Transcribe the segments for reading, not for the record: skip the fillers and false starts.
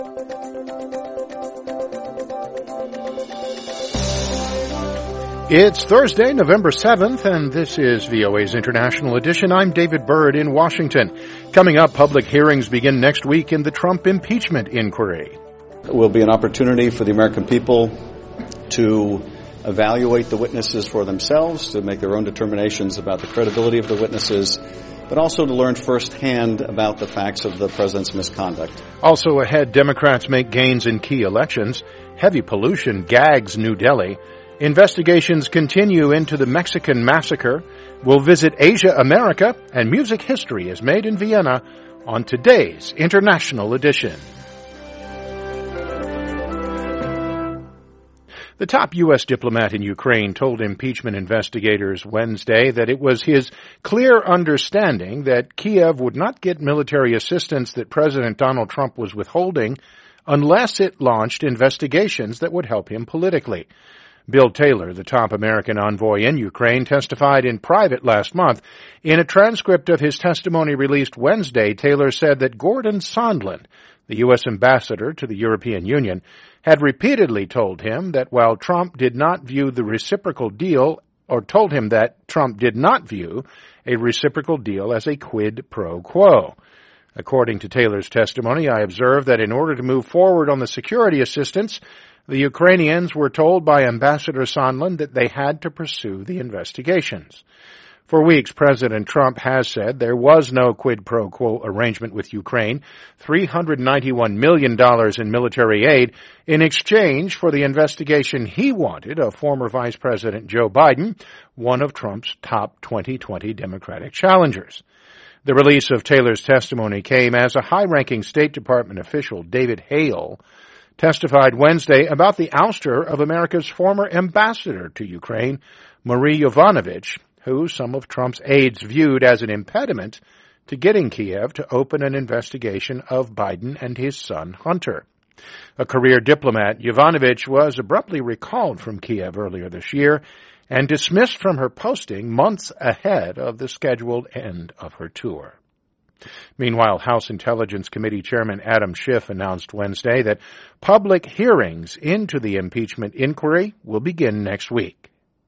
It's Thursday, November 7th, and this is VOA's International Edition. I'm David Byrd in Washington. Coming up, public hearings begin next week in the Trump impeachment inquiry. It will be an opportunity for the American people to evaluate the witnesses for themselves, to make their own determinations about the credibility of the witnesses, but also to learn firsthand about the facts of the president's misconduct. Also ahead, Democrats make gains in key elections. Heavy pollution gags New Delhi. Investigations continue into the Mexican massacre. We'll visit Asia America, and music history is made in Vienna on today's International Edition. The top U.S. diplomat in Ukraine told impeachment investigators Wednesday that it was his clear understanding that Kiev would not get military assistance that President Donald Trump was withholding unless it launched investigations that would help him politically. Bill Taylor, the top American envoy in Ukraine, testified in private last month. In a transcript of his testimony released Wednesday, Taylor said that Gordon Sondland, the U.S. ambassador to the European Union, had repeatedly told him that while Trump did not view the reciprocal deal, or told him that Trump did not view a reciprocal deal as a quid pro quo. According to Taylor's testimony, I observed that in order to move forward on the security assistance, the Ukrainians were told by Ambassador Sondland that they had to pursue the investigations. For weeks, President Trump has said there was no quid pro quo arrangement with Ukraine, $391 million in military aid, in exchange for the investigation he wanted of former Vice President Joe Biden, one of Trump's top 2020 Democratic challengers. The release of Taylor's testimony came as a high-ranking State Department official, David Hale, testified Wednesday about the ouster of America's former ambassador to Ukraine, Marie Yovanovitch, who some of Trump's aides viewed as an impediment to getting Kiev to open an investigation of Biden and his son Hunter. A career diplomat, Yovanovitch was abruptly recalled from Kiev earlier this year and dismissed from her posting months ahead of the scheduled end of her tour. Meanwhile, House Intelligence Committee Chairman Adam Schiff announced Wednesday that public hearings into the impeachment inquiry will begin next week.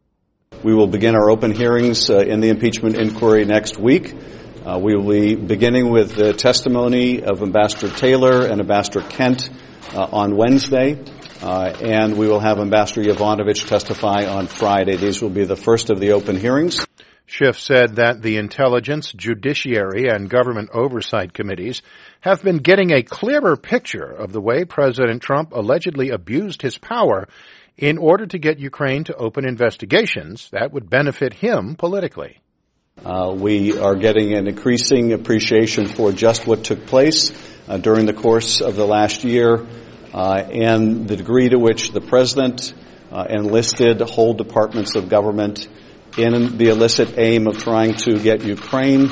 We will begin our open hearings in the impeachment inquiry next week. We will be beginning with the testimony of Ambassador Taylor and Ambassador Kent on Wednesday, and we will have Ambassador Yovanovitch testify on Friday. These will be the first of the open hearings. Schiff said that the Intelligence, Judiciary, and Government Oversight Committees have been getting a clearer picture of the way President Trump allegedly abused his power in order to get Ukraine to open investigations that would benefit him politically. We are getting an increasing appreciation for just what took place during the course of the last year and the degree to which the president enlisted whole departments of government in the illicit aim of trying to get Ukraine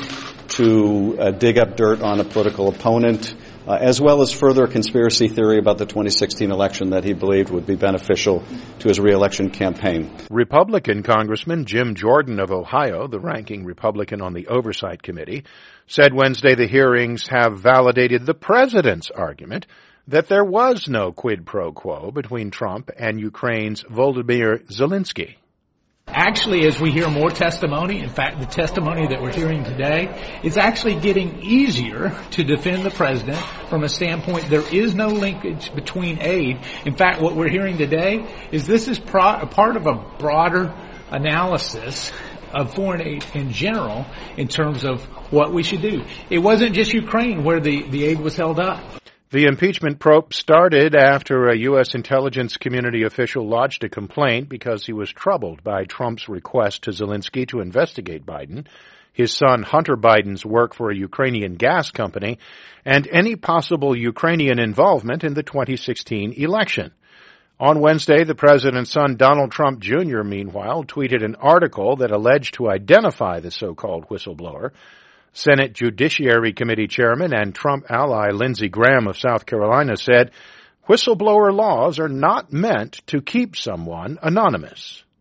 to dig up dirt on a political opponent, as well as further conspiracy theory about the 2016 election that he believed would be beneficial to his re-election campaign. Republican Congressman Jim Jordan of Ohio, the ranking Republican on the Oversight Committee, said Wednesday the hearings have validated the president's argument that there was no quid pro quo between Trump and Ukraine's Volodymyr Zelensky. Actually, as we hear more testimony, in fact, the testimony that we're hearing today is actually getting easier to defend the president from a standpoint there is no linkage between aid. In fact, what we're hearing today is this is part of a broader analysis of foreign aid in general in terms of what we should do. It wasn't just Ukraine where the aid was held up. The impeachment probe started after a U.S. intelligence community official lodged a complaint because he was troubled by Trump's request to Zelensky to investigate Biden, his son Hunter Biden's work for a Ukrainian gas company, and any possible Ukrainian involvement in the 2016 election. On Wednesday, the president's son, Donald Trump Jr., meanwhile, tweeted an article that alleged to identify the so-called whistleblower. Senate Judiciary Committee Chairman and Trump ally Lindsey Graham of South Carolina said, whistleblower laws are not meant to keep someone anonymous.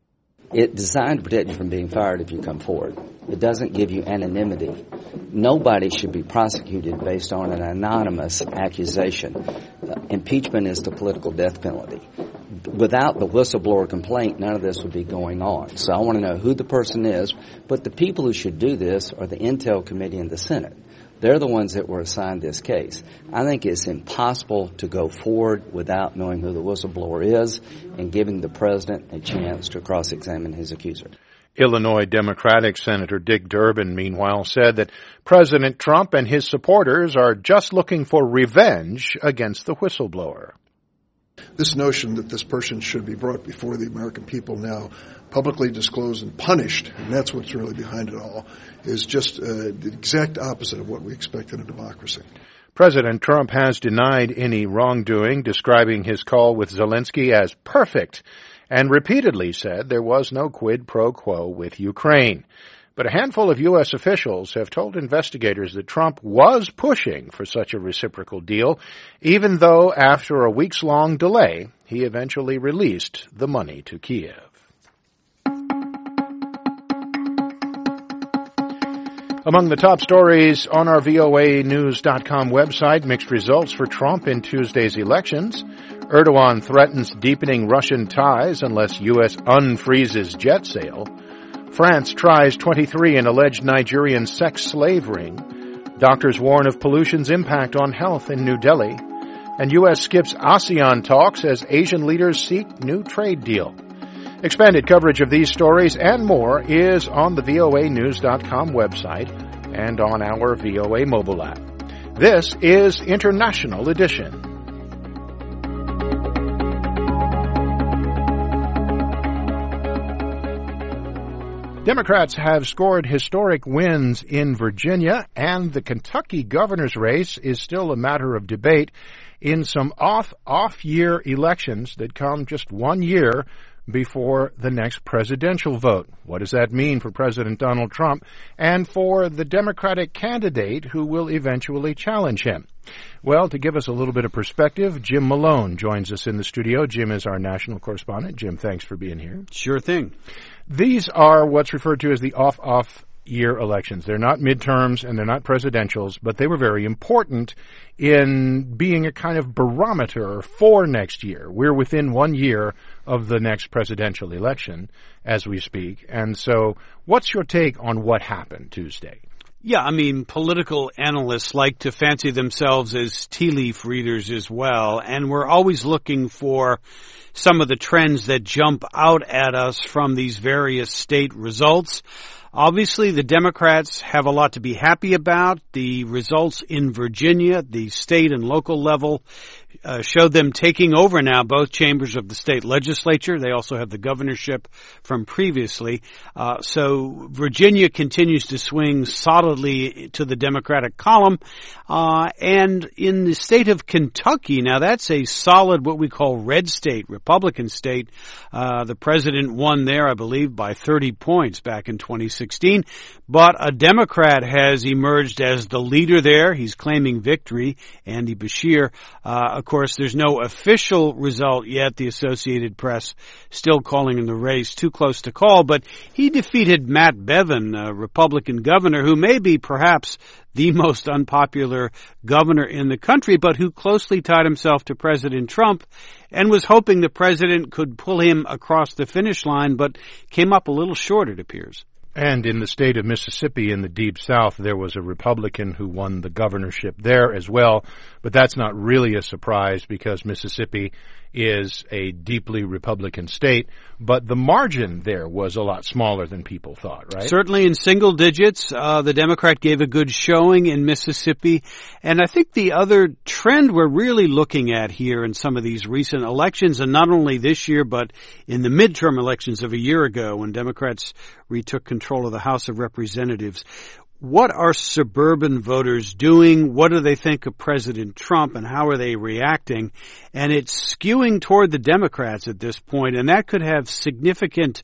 It's designed to protect you from being fired if you come forward. It doesn't give you anonymity. Nobody should be prosecuted based on an anonymous accusation. Impeachment is the political death penalty. Without the whistleblower complaint, none of this would be going on. So I want to know who the person is, but the people who should do this are the Intel Committee and the Senate. They're the ones that were assigned this case. I think it's impossible to go forward without knowing who the whistleblower is and giving the president a chance to cross-examine his accuser. Illinois Democratic Senator Dick Durbin, meanwhile, said that President Trump and his supporters are just looking for revenge against the whistleblower. This notion that this person should be brought before the American people now, publicly disclosed and punished, and that's what's really behind it all, is just the exact opposite of what we expect in a democracy. President Trump has denied any wrongdoing, describing his call with Zelensky as perfect, and repeatedly said there was no quid pro quo with Ukraine. But a handful of U.S. officials have told investigators that Trump was pushing for such a reciprocal deal, even though after a weeks-long delay, he eventually released the money to Kiev. Among the top stories on our voanews.com website, mixed results for Trump in Tuesday's elections. Erdogan threatens deepening Russian ties unless U.S. unfreezes jet sail. France tries 23 in alleged Nigerian sex slave ring. Doctors warn of pollution's impact on health in New Delhi. And U.S. skips ASEAN talks as Asian leaders seek new trade deal. Expanded coverage of these stories and more is on the voanews.com website and on our VOA mobile app. This is International Edition. Democrats have scored historic wins in Virginia, and the Kentucky governor's race is still a matter of debate in some off-year elections that come just 1 year before the next presidential vote. What does that mean for President Donald Trump and for the Democratic candidate who will eventually challenge him? Well, to give us a little bit of perspective, Jim Malone joins us in the studio. Jim is our national correspondent. Jim, thanks for being here. Sure thing. These are what's referred to as the off-year elections. They're not midterms and they're not presidentials, but they were very important in being a kind of barometer for next year. We're within 1 year of the next presidential election as we speak. And so what's your take on what happened Tuesday? Yeah, I mean, political analysts like to fancy themselves as tea leaf readers as well, and we're always looking for some of the trends that jump out at us from these various state results. Obviously, the Democrats have a lot to be happy about. The results in Virginia, the state and local level, showed them taking over now both chambers of the state legislature. They also have the governorship from previously. So Virginia continues to swing solidly to the Democratic column. And in the state of Kentucky, now that's a solid what we call red state, Republican state. The president won there, I believe, by 30 points back in 2016. But a Democrat has emerged as the leader there. He's claiming victory, Andy Beshear. Of course, there's no official result yet. The Associated Press still calling in the race too close to call. But he defeated Matt Bevin, a Republican governor who may be perhaps the most unpopular governor in the country, but who closely tied himself to President Trump and was hoping the president could pull him across the finish line, but came up a little short, it appears. And in the state of Mississippi in the Deep South, there was a Republican who won the governorship there as well. But that's not really a surprise because Mississippi is a deeply Republican state. But the margin there was a lot smaller than people thought, right? Certainly in single digits. The Democrat gave a good showing in Mississippi. And I think the other trend we're really looking at here in some of these recent elections, and not only this year, but in the midterm elections of a year ago when Democrats retook control of the House of Representatives. What are suburban voters doing? What do they think of President Trump and how are they reacting? And it's skewing toward the Democrats at this point, and that could have significant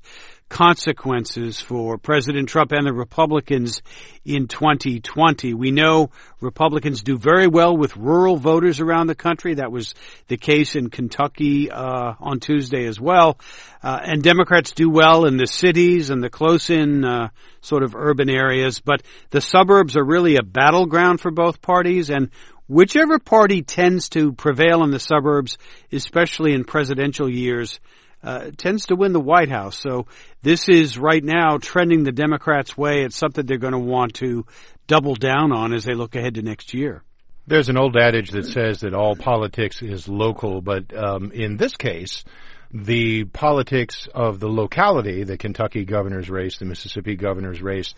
consequences for President Trump and the Republicans in 2020. We know Republicans do very well with rural voters around the country. That was the case in Kentucky on Tuesday as well. And Democrats do well in the cities and the close-in sort of urban areas. But the suburbs are really a battleground for both parties, and whichever party tends to prevail in the suburbs, especially in presidential years, tends to win the White House. So this is right now trending the Democrats' way. It's something they're going to want to double down on as they look ahead to next year. There's an old adage that says that all politics is local, but in this case, the politics of the locality, the Kentucky governor's race, the Mississippi governor's race,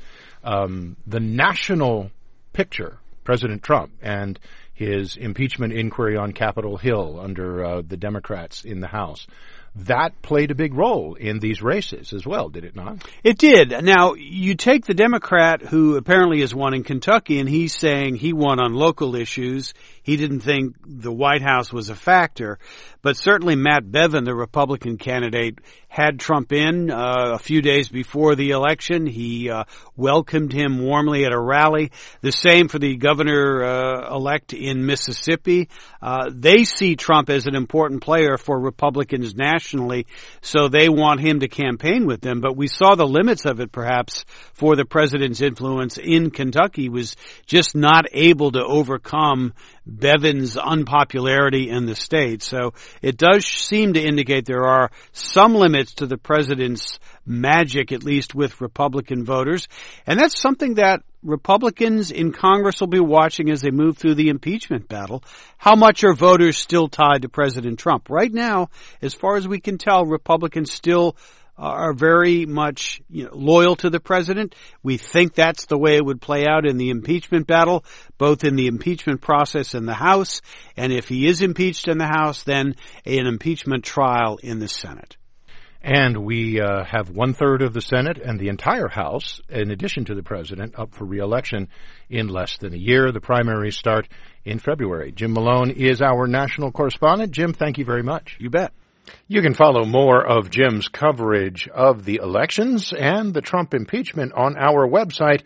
the national picture, President Trump and his impeachment inquiry on Capitol Hill under the Democrats in the House, that played a big role in these races as well, did it not? It did. Now, you take the Democrat who apparently has won in Kentucky, and he's saying he won on local issues. He didn't think the White House was a factor. But certainly Matt Bevin, the Republican candidate, had Trump in a few days before the election. He welcomed him warmly at a rally. The same for the governor-elect in Mississippi. They see Trump as an important player for Republicans nationally, so they want him to campaign with them. But we saw the limits of it, perhaps, for the president's influence in Kentucky. He was just not able to overcome Bevin's unpopularity in the state. So it does seem to indicate there are some limits to the president's magic, at least with Republican voters. And that's something that Republicans in Congress will be watching as they move through the impeachment battle. How much are voters still tied to President Trump? Right now, as far as we can tell, Republicans still are very much loyal to the president. We think that's the way it would play out in the impeachment battle, both in the impeachment process in the House, and if he is impeached in the House, then an impeachment trial in the Senate. And we have 1/3 of the Senate and the entire House, in addition to the president, up for re-election in less than a year. The primaries start in February. Jim Malone is our national correspondent. Jim, thank you very much. You bet. You can follow more of Jim's coverage of the elections and the Trump impeachment on our website,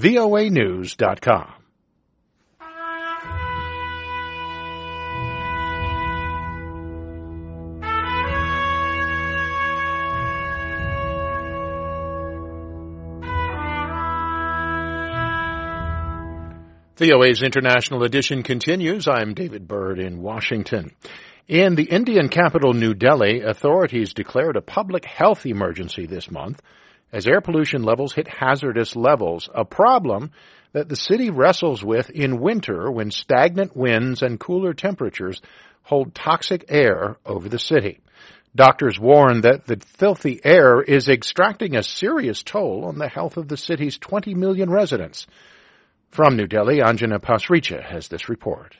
voanews.com. VOA's International Edition continues. I'm David Byrd in Washington. In the Indian capital, New Delhi, authorities declared a public health emergency this month as air pollution levels hit hazardous levels, a problem that the city wrestles with in winter when stagnant winds and cooler temperatures hold toxic air over the city. Doctors warn that the filthy air is extracting a serious toll on the health of the city's 20 million residents. From New Delhi, Anjana Pasricha has this report.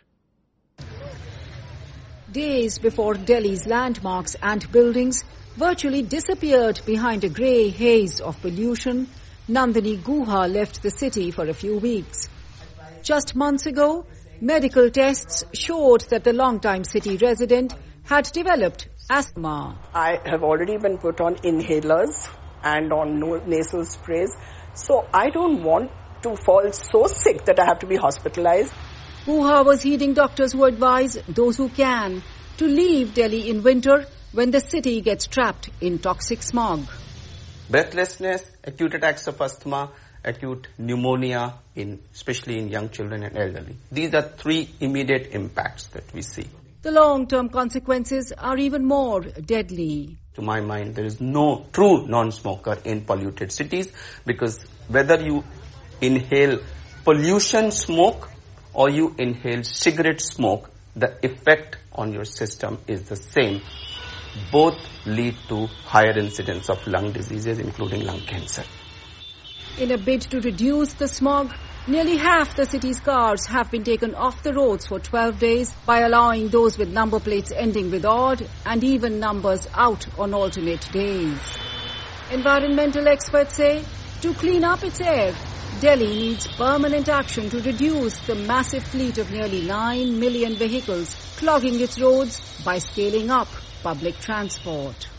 Days before Delhi's landmarks and buildings virtually disappeared behind a grey haze of pollution, Nandini Guha left the city for a few weeks. Just months ago, medical tests showed that the long-time city resident had developed asthma. I have already been put on inhalers and on nasal sprays, so I don't want to fall so sick that I have to be hospitalized. Guha was heeding doctors who advise those who can to leave Delhi in winter when the city gets trapped in toxic smog. Breathlessness, acute attacks of asthma, acute pneumonia, especially in young children and elderly. These are 3 immediate impacts that we see. The long-term consequences are even more deadly. To my mind, there is no true non-smoker in polluted cities, because whether you inhale pollution smoke or you inhale cigarette smoke, the effect on your system is the same. Both lead to higher incidence of lung diseases, including lung cancer. In a bid to reduce the smog, nearly half the city's cars have been taken off the roads for 12 days by allowing those with number plates ending with odd and even numbers out on alternate days. Environmental experts say to clean up its air, Delhi needs permanent action to reduce the massive fleet of nearly 9 million vehicles clogging its roads by scaling up public transport.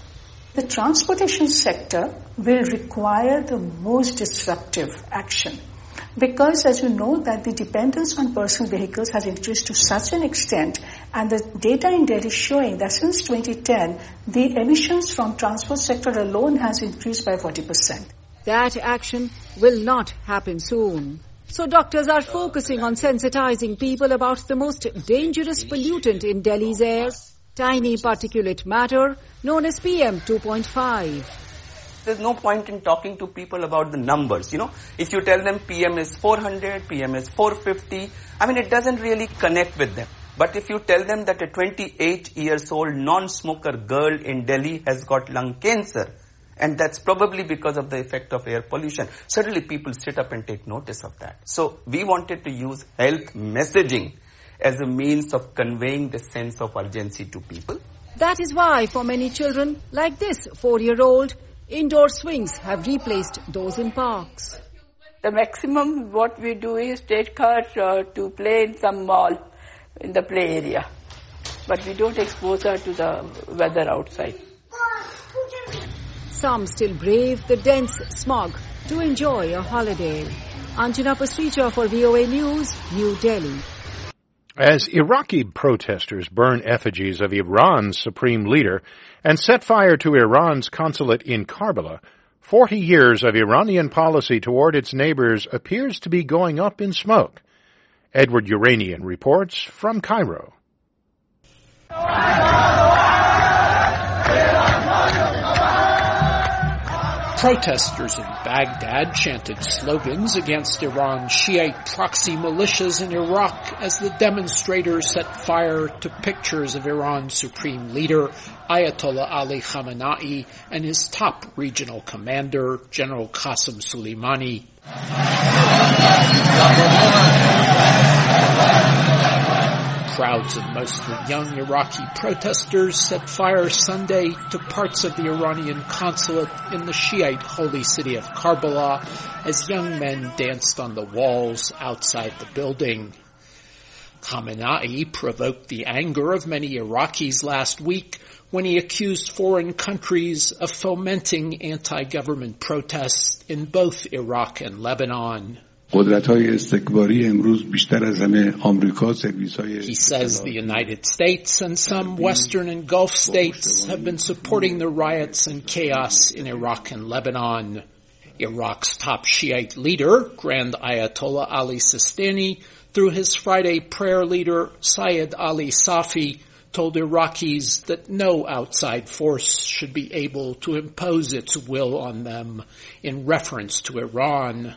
The transportation sector will require the most disruptive action because, as you know, that the dependence on personal vehicles has increased to such an extent, and the data in Delhi is showing that since 2010, the emissions from transport sector alone has increased by 40%. That action will not happen soon. So doctors are focusing on sensitizing people about the most dangerous pollutant in Delhi's air, tiny particulate matter known as PM 2.5. There's no point in talking to people about the numbers, If you tell them PM is 400, PM is 450, it doesn't really connect with them. But if you tell them that a 28-year-old non-smoker girl in Delhi has got lung cancer, and that's probably because of the effect of air pollution, suddenly people sit up and take notice of that. So we wanted to use health messaging as a means of conveying the sense of urgency to people. That is why for many children, like this 4-year-old, indoor swings have replaced those in parks. The maximum what we do is take her to play in some mall in the play area. But we don't expose her to the weather outside. Some still brave the dense smog to enjoy a holiday. Anjana Pasricha for VOA News, New Delhi. As Iraqi protesters burn effigies of Iran's supreme leader and set fire to Iran's consulate in Karbala, 40 years of Iranian policy toward its neighbors appears to be going up in smoke. Edward Uranian reports from Cairo. Protesters in Baghdad chanted slogans against Iran's Shiite proxy militias in Iraq as the demonstrators set fire to pictures of Iran's supreme leader, Ayatollah Ali Khamenei, and his top regional commander, General Qasem Soleimani. Crowds of mostly young Iraqi protesters set fire Sunday to parts of the Iranian consulate in the Shiite holy city of Karbala as young men danced on the walls outside the building. Khamenei provoked the anger of many Iraqis last week when he accused foreign countries of fomenting anti-government protests in both Iraq and Lebanon. He says the United States and some Western and Gulf states have been supporting the riots and chaos in Iraq and Lebanon. Iraq's top Shiite leader, Grand Ayatollah Ali Sistani, through his Friday prayer leader, Syed Ali Safi, told Iraqis that no outside force should be able to impose its will on them in reference to Iran.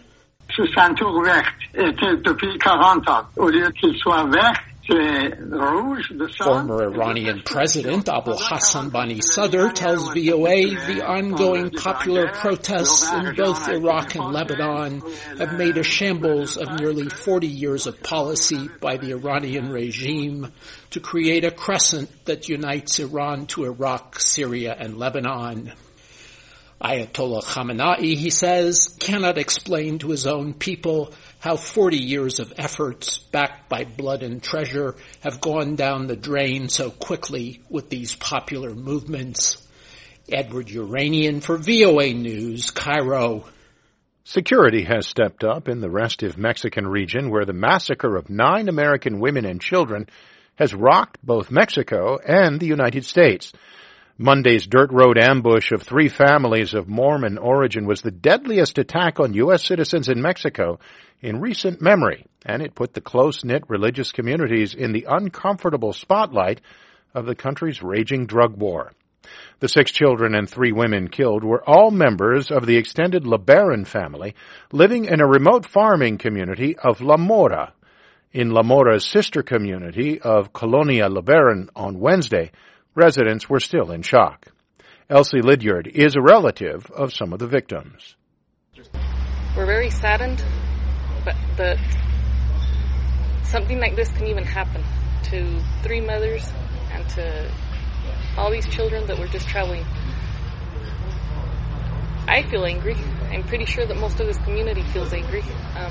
Former Iranian President Abu Hassan Bani Sadr tells VOA the ongoing popular protests in both Iraq and Lebanon have made a shambles of nearly 40 years of policy by the Iranian regime to create a crescent that unites Iran to Iraq, Syria, and Lebanon. Ayatollah Khamenei, he says, cannot explain to his own people how 40 years of efforts backed by blood and treasure have gone down the drain so quickly with these popular movements. Edward Uranian for VOA News, Cairo. Security has stepped up in the restive Mexican region where the massacre of 9 American women and children has rocked both Mexico and the United States. Monday's dirt road ambush of 3 families of Mormon origin was the deadliest attack on U.S. citizens in Mexico in recent memory, and it put the close-knit religious communities in the uncomfortable spotlight of the country's raging drug war. The 6 children and 3 women killed were all members of the extended LeBaron family living in a remote farming community of La Mora. In La Mora's sister community of Colonia LeBaron on Wednesday, residents were still in shock. Elsie Lydyard is a relative of some of the victims. We're very saddened, but that something like this can even happen to 3 mothers and to all these children that were just traveling. I feel angry. I'm pretty sure that most of this community feels angry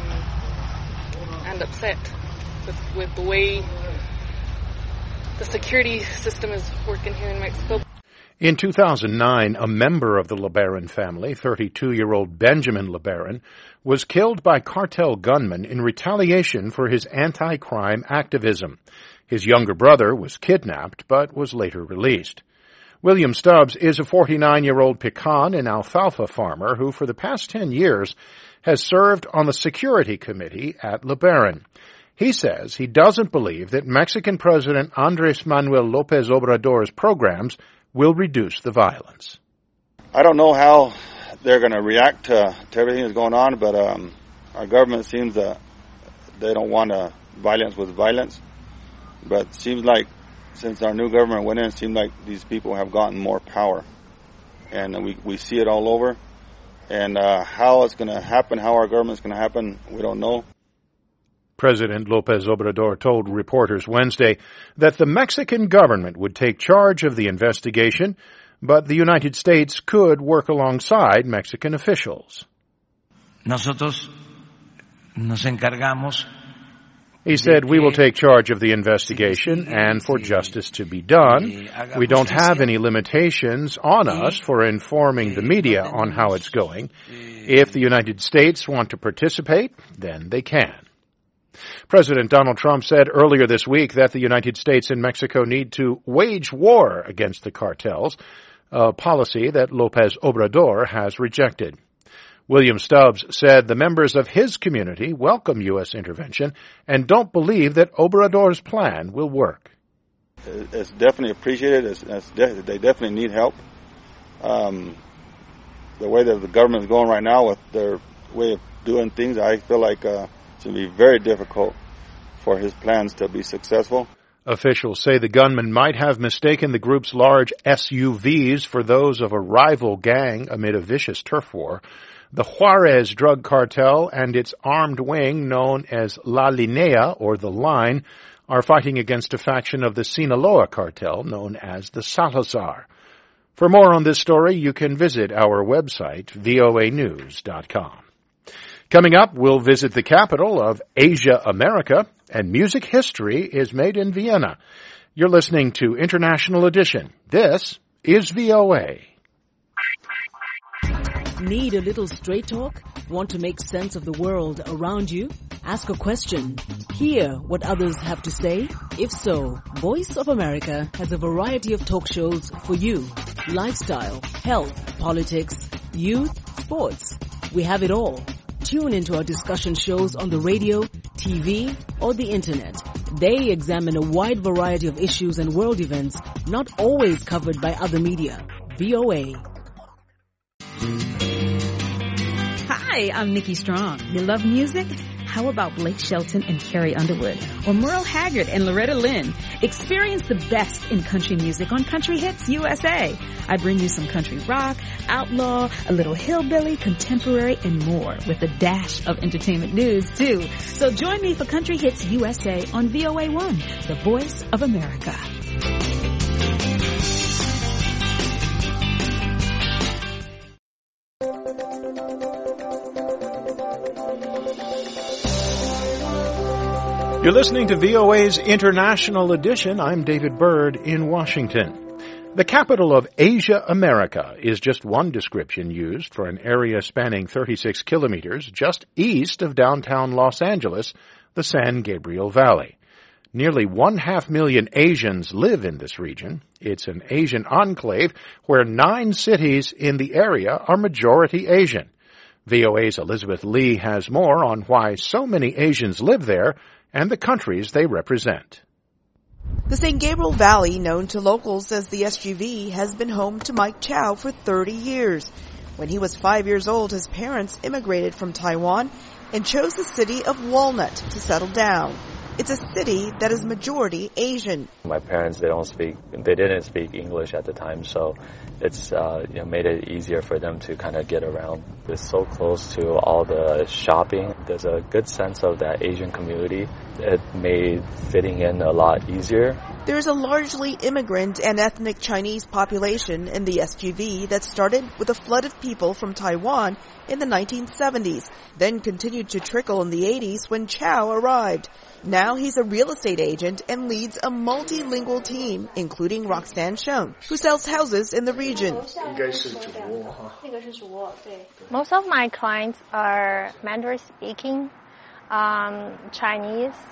and upset with the way the security system is working here in Mexico. In 2009, a member of the LeBaron family, 32-year-old Benjamin LeBaron, was killed by cartel gunmen in retaliation for his anti-crime activism. His younger brother was kidnapped but was later released. William Stubbs is a 49-year-old pecan and alfalfa farmer who, for the past 10 years, has served on the security committee at LeBaron. He says he doesn't believe that Mexican President Andrés Manuel López Obrador's programs will reduce the violence. I don't know how they're going to react to everything that's going on, but our government seems that they don't want violence with violence. But it seems like since our new government went in, it seems like these people have gotten more power. And we see it all over. And how it's going to happen, how our government's going to happen, we don't know. President López Obrador told reporters Wednesday that the Mexican government would take charge of the investigation, but the United States could work alongside Mexican officials. Nosotros nos encargamos. He said, we will take charge of the investigation, and for justice to be done, we don't have any limitations on us for informing the media on how it's going. If the United States want to participate, then they can. President Donald Trump said earlier this week that the United States and Mexico need to wage war against the cartels, a policy that López Obrador has rejected. William Stubbs said the members of his community welcome U.S. intervention and don't believe that Obrador's plan will work. It's definitely appreciated. They definitely need help. The way that the government is going right now with their way of doing things, I feel like it's going to be very difficult for his plans to be successful. Officials say the gunman might have mistaken the group's large SUVs for those of a rival gang amid a vicious turf war. The Juarez drug cartel and its armed wing, known as La Linea, or the Line, are fighting against a faction of the Sinaloa cartel, known as the Salazar. For more on this story, you can visit our website, voanews.com. Coming up, we'll visit the capital of Asia America, and music history is made in Vienna. You're listening to International Edition. This is VOA. Need a little straight talk? Want to make sense of the world around you? Ask a question. Hear what others have to say? If so, Voice of America has a variety of talk shows for you. Lifestyle, health, politics, youth, sports. We have it all. Tune into our discussion shows on the radio, TV, or the internet. They examine a wide variety of issues and world events not always covered by other media. VOA. Hi, I'm Nikki Strong. You love music? How about Blake Shelton and Carrie Underwood? Or Merle Haggard and Loretta Lynn? Experience the best in country music on Country Hits USA. I bring you some country rock, outlaw, a little hillbilly, contemporary, and more, with a dash of entertainment news, too. So join me for Country Hits USA on VOA1, the voice of America. You're listening to VOA's International Edition. I'm David Byrd in Washington. The capital of Asia America is just one description used for an area spanning 36 kilometers just east of downtown Los Angeles, the San Gabriel Valley. Nearly 500,000 Asians live in this region. It's an Asian enclave where 9 cities in the area are majority Asian. VOA's Elizabeth Lee has more on why so many Asians live there and the countries they represent. The San Gabriel Valley, known to locals as the SGV, has been home to Mike Chow for 30 years. When he was 5 years old, his parents immigrated from Taiwan and chose the city of Walnut to settle down. It's a city that is majority Asian. My parents, they didn't speak English at the time, so it's made it easier for them to kind of get around. It's so close to all the shopping. There's a good sense of that Asian community. It made fitting in a lot easier. There's a largely immigrant and ethnic Chinese population in the SGV that started with a flood of people from Taiwan in the 1970s, then continued to trickle in the 80s when Chow arrived. Now he's a real estate agent and leads a multilingual team, including Roxanne Sheng, who sells houses in the region. Most of my clients are Mandarin speaking, Chinese,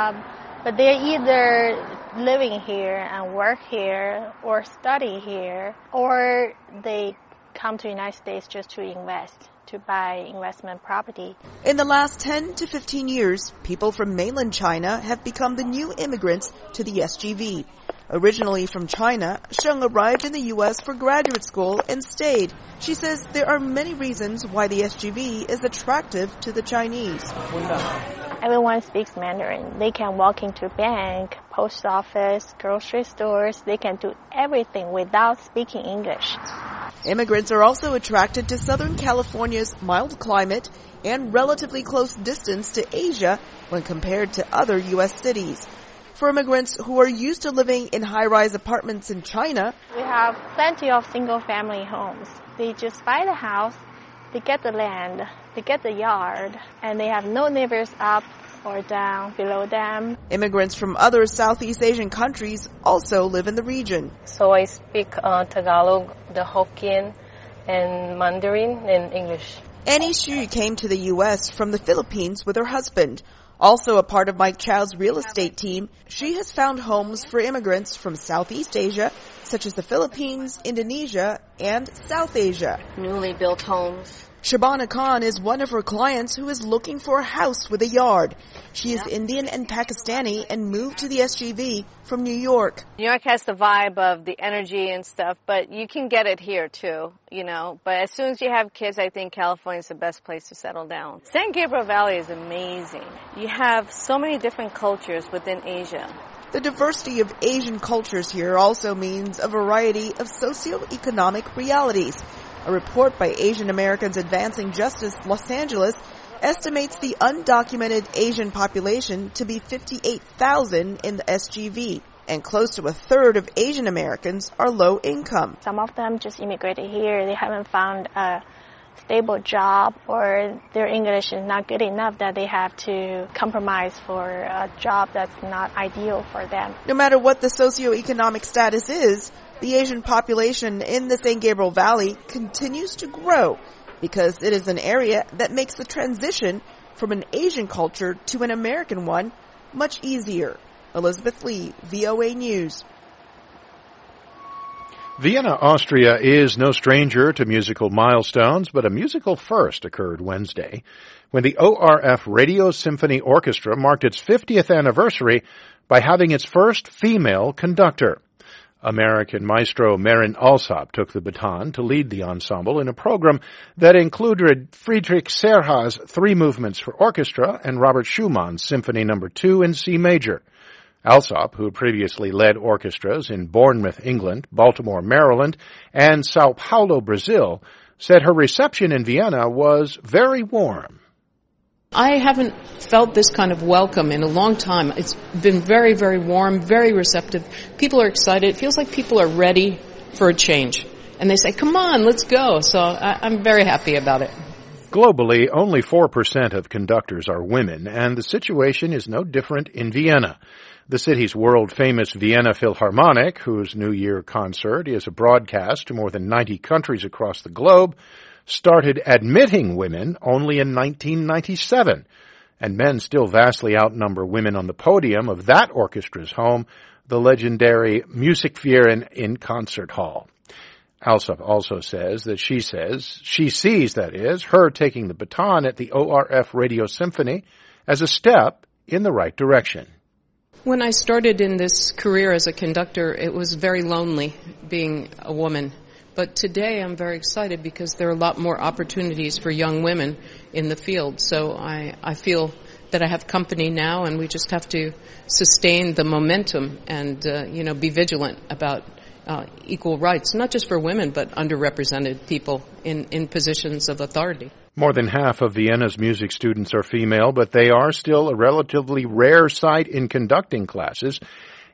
but they're either living here and work here or study here, or they come to the United States just to invest, to buy investment property. In the last 10 to 15 years, people from mainland China have become the new immigrants to the SGV. Originally from China, Sheng arrived in the U.S. for graduate school and stayed. She says there are many reasons why the SGV is attractive to the Chinese. Everyone speaks Mandarin. They can walk into a bank, post office, grocery stores. They can do everything without speaking English. Immigrants are also attracted to Southern California's mild climate and relatively close distance to Asia when compared to other U.S. cities. For immigrants who are used to living in high-rise apartments in China, we have plenty of single-family homes. They just buy the house, they get the land, they get the yard, and they have no neighbors up or down below them. Immigrants from other Southeast Asian countries also live in the region. So I speak Tagalog, the Hokkien, and Mandarin and English. Annie Xu came to the U.S. from the Philippines with her husband. Also a part of Mike Chow's real estate team, she has found homes for immigrants from Southeast Asia, such as the Philippines, Indonesia, and South Asia. Newly built homes. Shabana Khan is one of her clients who is looking for a house with a yard. She is Indian and Pakistani and moved to the SGV from New York. New York has the vibe of the energy and stuff, but you can get it here too, you know. But as soon as you have kids, I think California is the best place to settle down. San Gabriel Valley is amazing. You have so many different cultures within Asia. The diversity of Asian cultures here also means a variety of socioeconomic realities. A report by Asian Americans Advancing Justice Los Angeles estimates the undocumented Asian population to be 58,000 in the SGV, and close to a third of Asian Americans are low income. Some of them just immigrated here. They haven't found a stable job, or their English is not good enough that they have to compromise for a job that's not ideal for them. No matter what the socioeconomic status is, the Asian population in the San Gabriel Valley continues to grow because it is an area that makes the transition from an Asian culture to an American one much easier. Elizabeth Lee, VOA News. Vienna, Austria is no stranger to musical milestones, but a musical first occurred Wednesday when the ORF Radio Symphony Orchestra marked its 50th anniversary by having its first female conductor. American maestro Marin Alsop took the baton to lead the ensemble in a program that included Friedrich Serha's Three Movements for Orchestra and Robert Schumann's Symphony No. 2 in C major. Alsop, who previously led orchestras in Bournemouth, England, Baltimore, Maryland, and Sao Paulo, Brazil, said her reception in Vienna was very warm. I haven't felt this kind of welcome in a long time. It's been very, very warm, very receptive. People are excited. It feels like people are ready for a change. And they say, come on, let's go. So I'm very happy about it. Globally, only 4% of conductors are women, and the situation is no different in Vienna. The city's world-famous Vienna Philharmonic, whose New Year concert is a broadcast to more than 90 countries across the globe, started admitting women only in 1997, and men still vastly outnumber women on the podium of that orchestra's home, the legendary Musikverein in Concert Hall. Alsop also says she sees, that is, her taking the baton at the ORF Radio Symphony as a step in the right direction. When I started in this career as a conductor, it was very lonely being a woman. But today I'm very excited because there are a lot more opportunities for young women in the field. So I feel that I have company now, and we just have to sustain the momentum and, be vigilant about equal rights, not just for women, but underrepresented people in positions of authority. More than half of Vienna's music students are female, but they are still a relatively rare sight in conducting classes.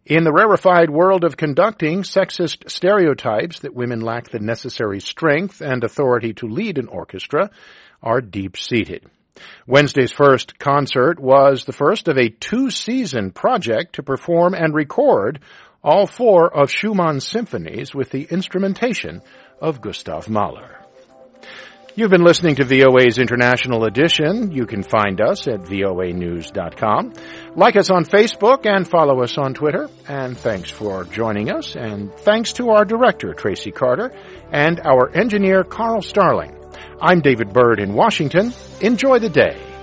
In the rarefied world of conducting, sexist stereotypes that women lack the necessary strength and authority to lead an orchestra are deep-seated. Wednesday's first concert was the first of a 2-season project to perform and record all 4 of Schumann's symphonies with the instrumentation of Gustav Mahler. You've been listening to VOA's International Edition. You can find us at voanews.com. Like us on Facebook and follow us on Twitter. And thanks for joining us. And thanks to our director, Tracy Carter, and our engineer, Carl Starling. I'm David Byrd in Washington. Enjoy the day.